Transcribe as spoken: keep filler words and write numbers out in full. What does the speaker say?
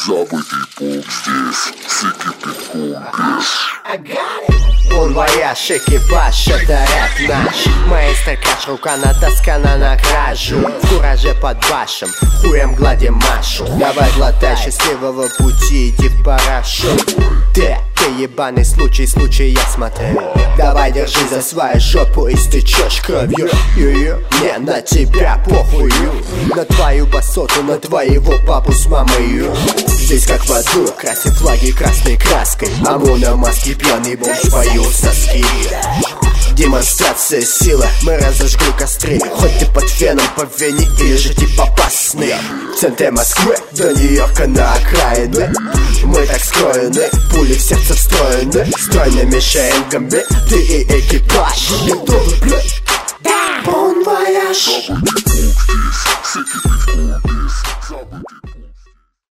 Забытый полк здесь, с экипиком без. Он вояж, экипаж, это рэп наш. Маэстро краш, рука натаскана на кражу. В кураже под башем, хуем гладим Машу. Давай глотай, счастливого пути, иди в парашу. Ты, ты ебаный случай, случай я смотрю. Давай держи за свою жопу и стечешь кровью. Ю-ю, мне на тебя похую. На твою басоту, на твоего папу с мамой. Здесь как в аду, красит флаги красной краской. ОМОНа маски, пьяный бомж поют соски. Демонстрация силы, мы разожгли костры. Хоть ты под феном по Вене или же типа опасный. В центре Москвы до Нью-Йорка на окраины. Мы так скроены, пули в сердце встроены. Стройными шеренгами, ты и экипаж. Готовы, блядь? Бон вояж. Забытый полк здесь, с экипиком без.